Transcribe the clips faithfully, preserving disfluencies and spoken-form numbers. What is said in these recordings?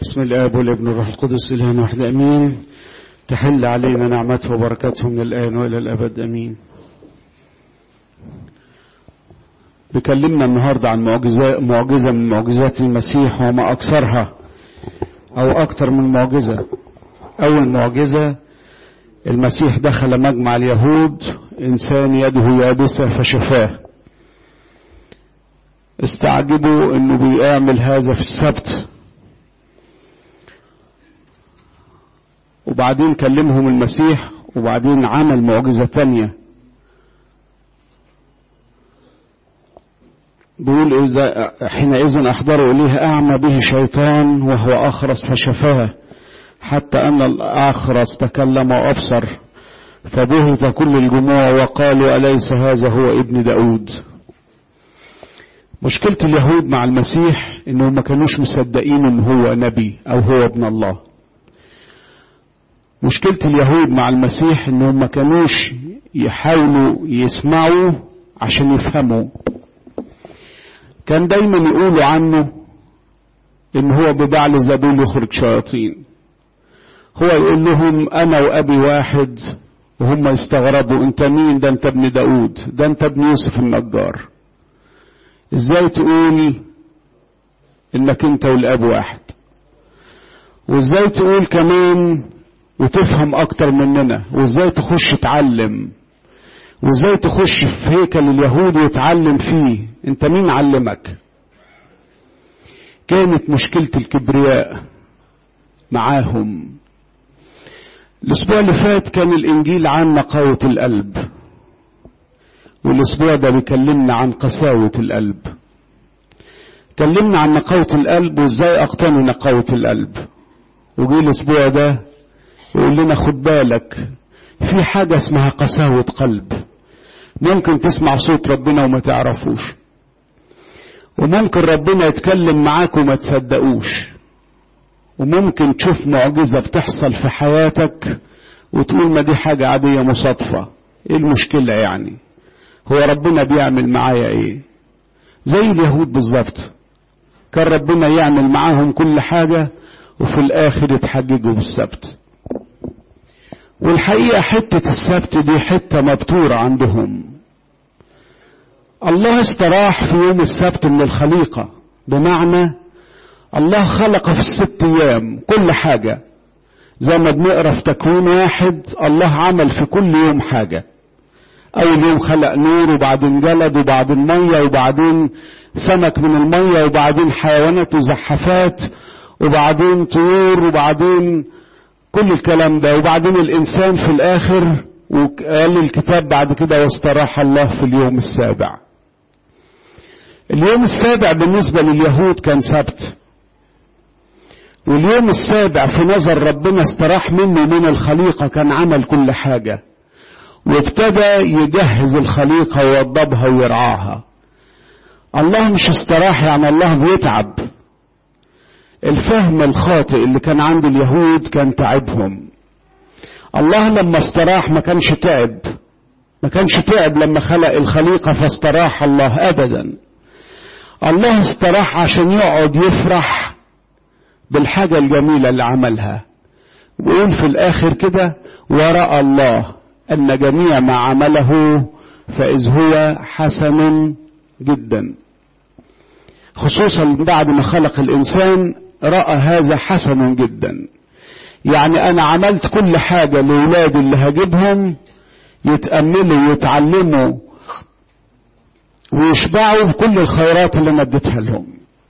بسم الآب والابن والروح القدس إله واحد أمين. تحل علينا نعمته وبركاته من الآن وإلى الأبد أمين. بكلمنا النهاردة عن معجزة, معجزة من معجزات المسيح وما أكثرها أو أكثر من معجزة. أول معجزة المسيح دخل مجمع اليهود، إنسان يده يابسة فشفاه. استعجبوا إنه بيعمل هذا في السبت، وبعدين كلمهم المسيح وبعدين عمل معجزة تانية. بيقول إذا حينئذ أحضروا إليه أعمى به شيطان وهو أخرس فشفاه، حتى أن الأخرس تكلم وأبصر، فبهت كل الجموع وقالوا أليس هذا هو ابن داود؟ مشكلة اليهود مع المسيح إنهم ما كانوش مصدقين إن هو نبي أو هو ابن الله. مشكلة اليهود مع المسيح إنهم ما كانوش يحاولوا يسمعوا عشان يفهموا. كان دايما يقولوا عنه إن هو ببعل زبول يخرج شياطين. هو يقول لهم أنا وأبي واحد، وهم يستغربوا أنت مين؟ ده أنت ابن داود، ده أنت ابن يوسف النجار. إزاي تقول إنك أنت والأب واحد؟ وإزاي تقول كمان وتفهم أكتر مننا؟ وإزاي تخش تعلم؟ وإزاي تخش في هيكل اليهود وتعلم فيه؟ أنت مين علمك؟ كانت مشكلة الكبرياء معاهم. الأسبوع اللي فات كان الإنجيل عن نقاوة القلب، والأسبوع ده بيكلمنا عن قساوة القلب. كلمنا عن نقاوة القلب وإزاي أقتنوا نقاوة القلب. وجي الأسبوع ده يقول لنا خد بالك في حاجة اسمها قساوة قلب. ممكن تسمع صوت ربنا وما تعرفوش، وممكن ربنا يتكلم معاك وما تصدقوش، وممكن تشوف معجزة بتحصل في حياتك وتقول ما دي حاجة عادية مصادفة. ايه المشكلة يعني؟ هو ربنا بيعمل معايا ايه؟ زي اليهود بالظبط، كان ربنا يعمل معاهم كل حاجة وفي الاخر يتحججوا بالسبت. والحقيقة حتة السبت دي حتة مبتورة عندهم. الله استراح في يوم السبت من الخليقة، بمعنى الله خلق في الست ايام كل حاجة. زي ما بنقرأ في تكوين واحد، الله عمل في كل يوم حاجة. اول يوم خلق نور، وبعدين جلد، وبعدين مية، وبعدين سمك من المية، وبعدين حيوانات وزحفات، وبعدين طيور، وبعدين كل الكلام ده، وبعدين الإنسان في الآخر. وقال الكتاب بعد كده واستراح الله في اليوم السابع. اليوم السابع بالنسبة لليهود كان سبت، واليوم السابع في نظر ربنا استراح منه من الخليقة، كان عمل كل حاجة وابتدى يجهز الخليقة ويوضبها ويرعاها. الله مش استراح يعني الله بيتعب. الفهم الخاطئ اللي كان عند اليهود كان تعبهم. الله لما استراح ما كانش تعب، ما كانش تعب لما خلق الخليقة فاستراح الله أبدا. الله استراح عشان يقعد يفرح بالحاجة الجميلة اللي عملها. ويقول في الآخر كده ورأى الله أن جميع ما عمله فإذ هو حسن جدا. خصوصا بعد ما خلق الإنسان رأى هذا حسن جدا. يعني أنا عملت كل حاجة لأولادي اللي هجيبهم يتأملوا ويتعلموا ويشبعوا بكل الخيرات اللي أنا اديتها لهم.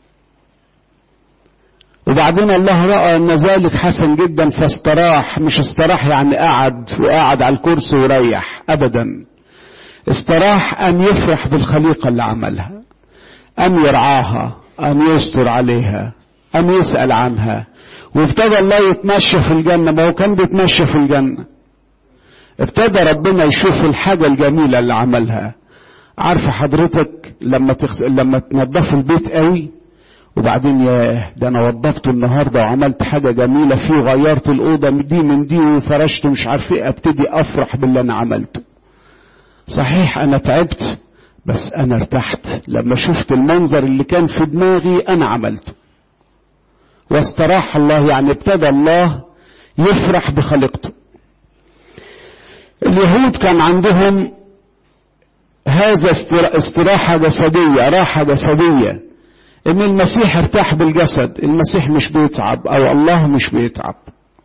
وبعدين الله رأى أن ذلك حسن جدا فاستراح. مش استراح يعني قعد وقعد على الكرسي وريح أبدا. استراح أن يفرح بالخليقة اللي عملها، أن يرعاها، أن يستر عليها، أن يسأل عنها. وابتدى الله يتمشى في الجنة. ما هو كان بيتمشى في الجنة. ابتدى ربنا يشوف الحاجة الجميلة اللي عملها. عارفة حضرتك لما تخس... لما تنظف البيت قوي وبعدين ياه ده انا وضبته النهارده وعملت حاجة جميلة فيه، غيرت الأوضة دي من دي وفرشت مش عارف ايه، ابتدي افرح باللي انا عملته. صحيح انا تعبت بس انا ارتحت لما شفت المنظر اللي كان في دماغي انا عملته. واستراح الله يعني ابتدى الله يفرح بخليقته. اليهود كان عندهم هذا استراحة جسدية، راحة جسدية، ان المسيح ارتاح بالجسد، المسيح مش بيتعب او الله مش بيتعب.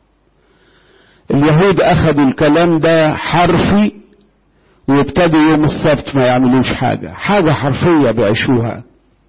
اليهود اخذوا الكلام ده حرفي وابتدوا يوم السبت ما يعملوش حاجة، حاجة حرفية بيعيشوها.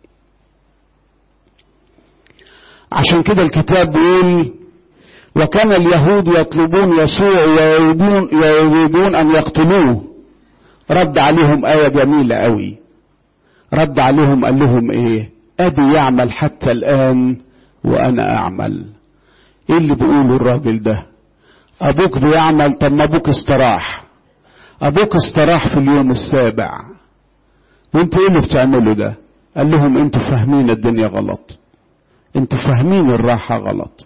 عشان كده الكتاب بيقول وكان اليهود يطلبون يسوع ويريدون, ويريدون ان يقتلوه. رد عليهم آية جميلة قوي، رد عليهم قال لهم ايه؟ ابي يعمل حتى الان وانا اعمل. ايه اللي بيقوله الراجل ده؟ ابوك بيعمل، طب ما ابوك استراح، ابوك استراح في اليوم السابع، وانت ايه اللي بتعمله ده؟ قال لهم انتوا فاهمين الدنيا غلط، انتوا فاهمين الراحة غلط.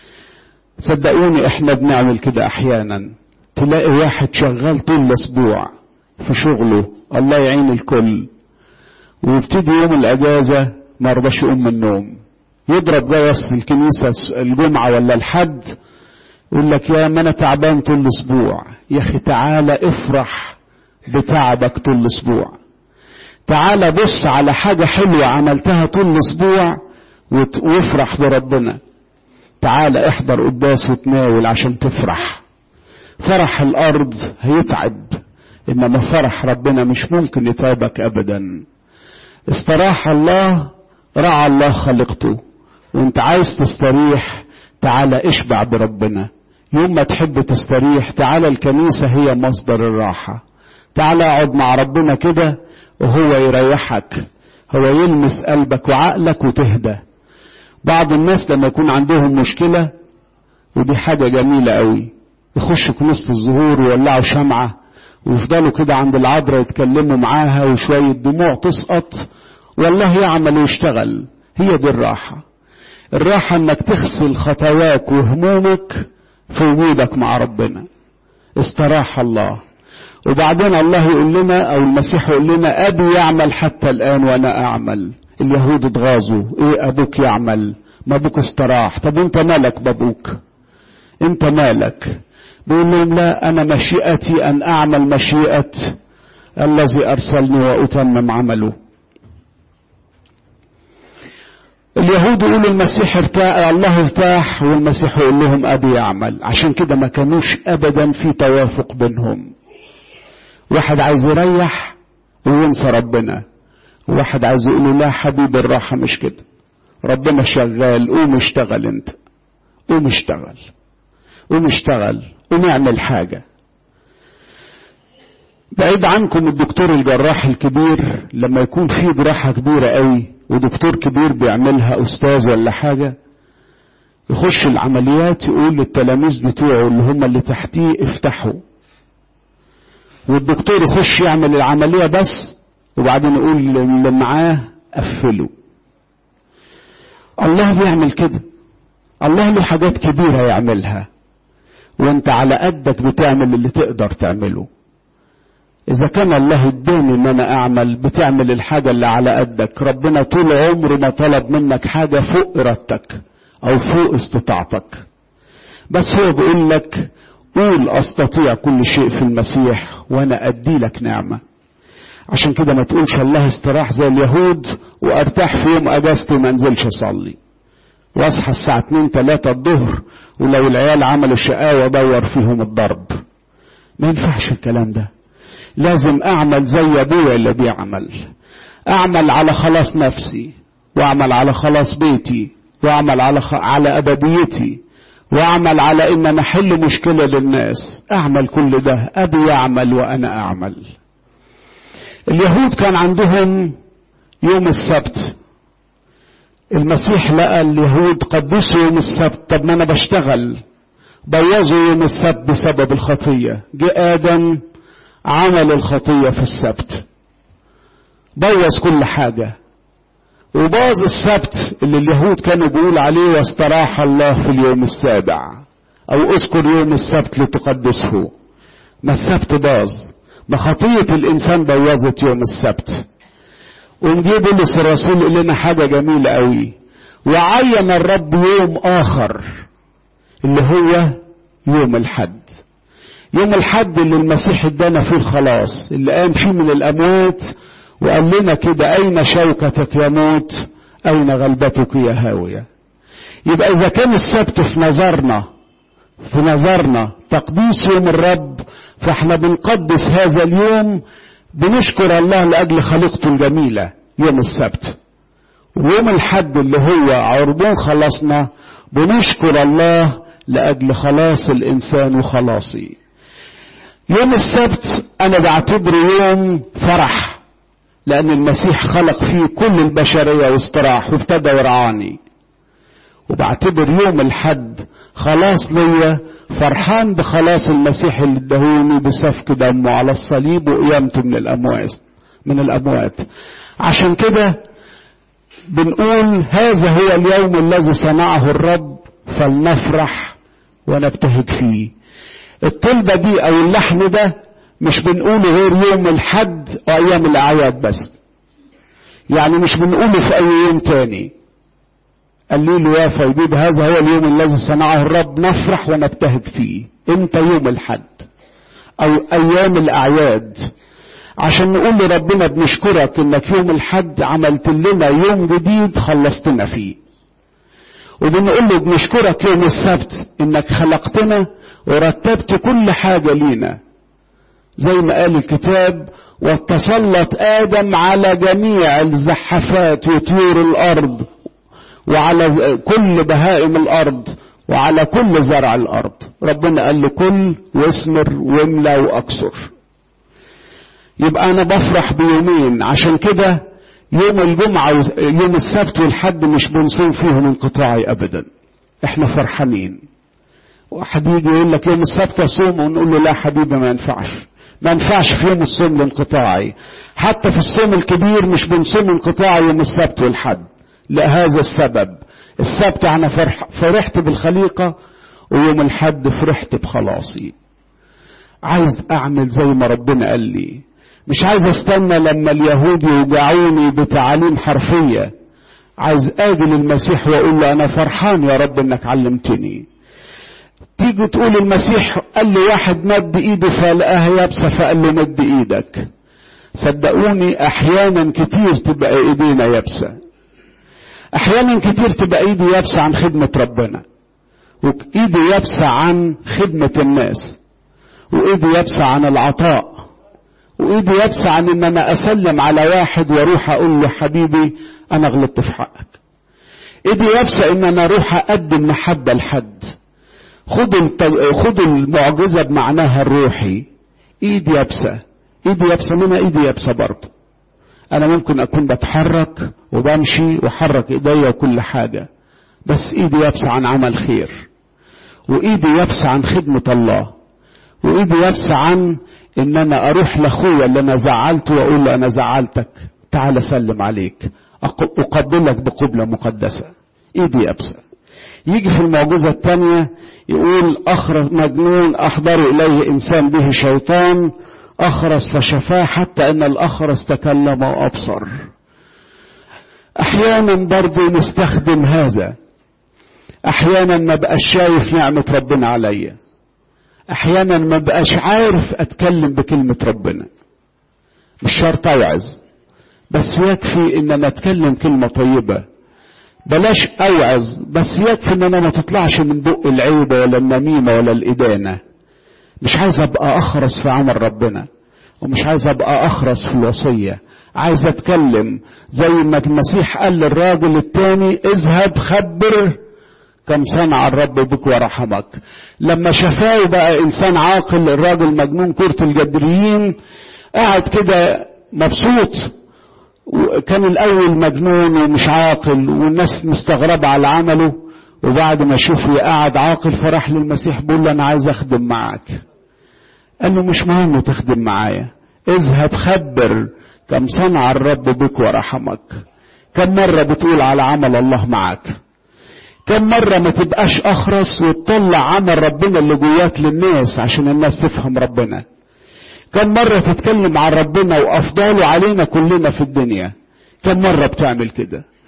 صدقوني احنا بنعمل كده احيانا، تلاقي واحد شغال طول الاسبوع في شغله، الله يعين الكل، ويبتدي يوم الاجازة ما رضاش يقوم من النوم، يضرب جرس الكنيسة الجمعة ولا الحد، يقول لك يا ما انا تعبان طول الاسبوع. يا اخي تعالى افرح بتعبك طول الاسبوع، تعالى بص على حاجة حلوة عملتها طول الاسبوع وافرح بربنا. تعالى احضر قداس وتناول عشان تفرح. فرح الارض هيتعب، انما فرح ربنا مش ممكن يتعبك ابدا. استراح الله، رعى الله خلقته، وانت عايز تستريح تعالى اشبع بربنا. يوم ما تحب تستريح تعالى الكنيسة هي مصدر الراحة، تعالى اقعد مع ربنا كده وهو يريحك، هو يلمس قلبك وعقلك وتهدى. بعض الناس لما يكون عندهم مشكلة، ودي حاجة جميلة قوي، يخشوا كنيسة الزهور ويولعوا شمعة ويفضلوا كده عند العذراء يتكلموا معاها وشوية دموع تسقط، والله يعمل ويشتغل. هي دي الراحة. الراحة انك تغسل خطاياك وهمومك في وجودك مع ربنا. استراح الله. وبعدين الله يقول لنا او المسيح يقول لنا ابي يعمل حتى الان وانا اعمل. اليهود اتغاظوا، ايه ابوك يعمل؟ ما ابوك استراح. طب انت مالك بابوك؟ انت مالك؟ بيقول لهم لا، انا مشيئتي ان اعمل مشيئة الذي ارسلني واتمم عمله. اليهود يقولوا المسيح ارتاح، الله ارتاح، والمسيح يقول لهم ابي يعمل. عشان كده ما كانوش ابدا في توافق بينهم. واحد عايز يريح وينسى ربنا، وواحد عايز يقول له لا حبيبي الراحة مش كده، ربنا شغال، قوم اشتغل انت، قوم اشتغل، قوم اشتغل، قوم اعمل حاجة. بعيد عنكم الدكتور الجراح الكبير لما يكون فيه جراحة كبيرة قوي ودكتور كبير بيعملها استاذ ولا حاجة، يخش العمليات يقول للتلاميذ بتوعه اللي هم اللي تحتيه افتحوا، والدكتور يخش يعمل العملية بس وبعدين يقول اللي معاه قفلوا. الله بيعمل كده. الله له حاجات كبيرة يعملها، وانت على قدك بتعمل اللي تقدر تعمله. اذا كان الله اداني ان انا اعمل، بتعمل الحاجة اللي على قدك. ربنا طول عمره ما طلب منك حاجة فوق ارادتك او فوق استطاعتك، بس هو بيقول لك قول استطيع كل شيء في المسيح وانا ادي لك نعمة. عشان كده ما تقولش الله استراح زي اليهود وارتاح في يوم اجازتي ما انزلش اصلي واصحى الساعة اتنين تلاتة الظهر، ولو العيال عملوا شقاوة دور فيهم الضرب. ما ينفعش الكلام ده. لازم اعمل زي ابويا اللي بيعمل، اعمل على خلاص نفسي، واعمل على خلاص بيتي، واعمل على خ... على ابديتي، واعمل على ان انا احل مشكلة للناس. اعمل كل ده. ابي يعمل وانا اعمل. اليهود كان عندهم يوم السبت. المسيح لقى اليهود قدسوا يوم السبت، طب ما انا بشتغل. بوظوا يوم السبت بسبب الخطية. جاء آدم عمل الخطية في السبت، بوظ كل حاجة، وباظ السبت اللي اليهود كانوا بيقول عليه واستراح الله في اليوم السابع، او اذكر يوم السبت لتقدسه. ما السبت باظ، ما خطية الانسان بوظت يوم السبت. ونجيب بولس الرسول يقول لنا حاجة جميلة قوي، وعين الرب يوم آخر اللي هو يوم الحد. يوم الحد اللي المسيح ادانا فيه الخلاص، اللي قام فيه من الأموات وقال لنا كده: أين شوكتك يا موت، أين غلبتك يا هاوية. يبقى إذا كان السبت في نظرنا في نظرنا تقديس يوم الرب، فاحنا بنقدس هذا اليوم، بنشكر الله لأجل خليقته الجميلة يوم السبت. ويوم الحد اللي هو عربون خلاصنا، بنشكر الله لأجل خلاص الإنسان وخلاصي. يوم السبت أنا بعتبره يوم فرح، لأن المسيح خلق فيه كل البشرية واستراح وابتدى يرعاني. وبعتبر يوم الحد خلاص ليا، فرحان بخلاص المسيح اللي ادهوني بسفك دمه على الصليب وقيامته من الأموات من الأموات. عشان كده بنقول هذا هو اليوم الذي صنعه الرب، فلنفرح ونبتهج فيه. الطلبة دي او اللحن ده مش بنقوله غير يوم الحد وايام الاعياد بس، يعني مش بنقوله في اي يوم تاني. قال له يا فيبيد هذا هو اليوم الذي صنعه الرب، نفرح ونبتهج فيه. امتى؟ يوم الحد او ايام الاعياد، عشان نقول لربنا بنشكرك انك يوم الحد عملت لنا يوم جديد خلصتنا فيه. وبنقول له بنشكرك يوم السبت انك خلقتنا ورتبت كل حاجة لينا، زي ما قال الكتاب: وتسلط آدم على جميع الزحفات وطيور الأرض وعلى كل بهائم الأرض وعلى كل زرع الأرض. ربنا قال له كل واسمر واملى وأكثر. يبقى أنا بفرح بيومين، عشان كده يوم الجمعة يوم السبت والحد مش بنصوم فيهم انقطاعي أبدا، احنا فرحانين. واحد يجي يقول لك يوم السبت اصوم، ونقول له لا حبيبي ما ينفعش، ما ينفعش في يوم الصوم الانقطاعي. حتى في الصوم الكبير مش بنصوم انقطاعي يوم السبت والحد، لهذا السبب: السبت انا فرح فرحت بالخليقة، ويوم الحد فرحت بخلاصي. عايز اعمل زي ما ربنا قال لي، مش عايز استنى لما اليهود يوجعوني بتعاليم حرفية. عايز اجي للمسيح واقول له انا فرحان يا رب انك علمتني. تيجي تقول المسيح قال له واحد مد ايده فلقاها يابسة، فقال له مد ايدك. صدقوني احيانا كتير تبقى ايدينا يابسة، احيانا كتير تبقى ايدي يابسة عن خدمة ربنا، وايدي يابسة عن خدمة الناس، وايدي يابسة عن العطاء، وايدي يابسة عن ان انا اسلم على واحد واروح اقول له حبيبي انا غلطت في حقك. ايدي يابسة ان انا اروح اقدم محبة لحد. خدوا خدوا المعجزة بمعناها الروحي. ايدي يابسة، ايدي يابسة، منها ايدي يابسة برضه. انا ممكن اكون بتحرك وبمشي وحرك ايديا وكل حاجة، بس ايدي يابسة عن عمل خير، وايدي يابسة عن خدمة الله، وايدي يابسة عن ان انا اروح لاخويا اللي انا زعلته واقول له انا زعلتك، تعال اسلم عليك، اقبلك بقبلة مقدسة. ايدي يابسة. يجي في المعجزة الثانية يقول: أخرس مجنون أحضر إليه إنسان به شيطان، أخرس فشفاه حتى أن الأخرس تكلم وأبصر. أحيانا برضو نستخدم هذا، أحيانا ما بقاش شايف نعمة ربنا عليا، أحيانا ما بقاش عارف أتكلم بكلمة ربنا. مش شرط أوعظ، بس يكفي إن أنا أتكلم كلمة طيبة. بلاش اوعظ، بس يكفي ان انا ما تطلعش من بق العيبة ولا النميمة ولا الادانة. مش عايز ابقى اخرس في عمل ربنا، ومش عايز ابقى اخرس في الوصية. عايز اتكلم زي ما المسيح قال للراجل التاني: اذهب خبر كم صنع الرب بك ورحمك. لما شفاه بقى انسان عاقل، الراجل مجنون كرة الجدريين قاعد كده مبسوط. وكان الاول مجنون ومش عاقل والناس مستغربة على عمله، وبعد ما شوفه قاعد عاقل فرح للمسيح بيقول له انا عايز اخدم معاك. قال له مش مهم تخدم معايا، اذهب خبر كم صنع الرب بك ورحمك. كم مرة بتقول على عمل الله معك؟ كم مرة ما تبقاش اخرس وتطلع عمل ربنا اللي جواك للناس عشان الناس تفهم ربنا؟ كم مرة تتكلم عن ربنا وأفضاله علينا كلنا في الدنيا؟ كم مرة بتعمل كده؟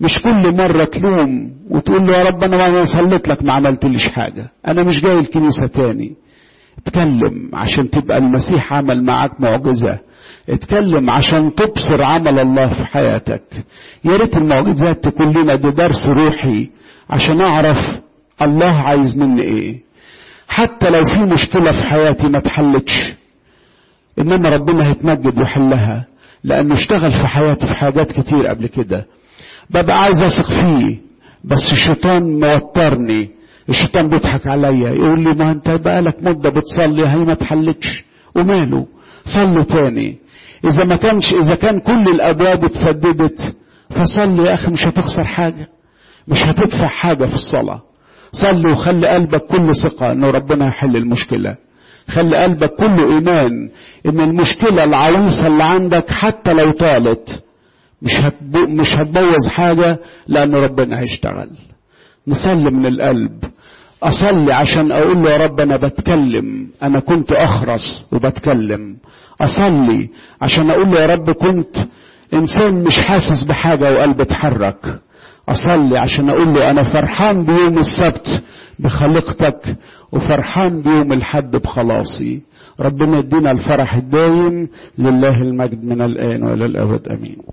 مش كل مرة تلوم وتقول له يا رب انا ما صليت لك ما عملتليش حاجة، انا مش جاي الكنيسة تاني. اتكلم عشان تبقى المسيح عمل معاك معجزة، اتكلم عشان تبصر عمل الله في حياتك. يا ريت المعجزات تكون لنا ده درس روحي عشان اعرف الله عايز مني ايه. حتى لو في مشكلة في حياتي ما اتحلتش، انما ربنا هيتمجد ويحلها، لانه اشتغل في حياتي في حاجات كتير قبل كده. ببقى عايز اثق فيه بس الشيطان موترني، الشيطان بيضحك عليا يقول لي ما انت بقالك مدة بتصلي هي ما اتحلتش، وماله صلي تاني. اذا ما كانش اذا كان كل الابواب اتسددت فصلي يا اخي، مش هتخسر حاجة، مش هتدفع حاجة في الصلاة. صلي وخلي قلبك كل ثقة انه ربنا يحل المشكلة. خلي قلبك كله ايمان ان المشكلة العويصة اللي عندك حتى لو طالت مش هتبو مش هتبوظ حاجة، لان ربنا هيشتغل. نصلي من القلب. اصلي عشان اقول له يا رب انا بتكلم، انا كنت اخرس وبتكلم. اصلي عشان اقول له يا رب كنت انسان مش حاسس بحاجة وقلبي اتحرك. اصلي عشان اقول له انا فرحان بيوم السبت بخليقتك وفرحان بيوم الحد بخلاصي. ربنا يدينا الفرح الدايم. لله المجد من الآن والى الأبد امين.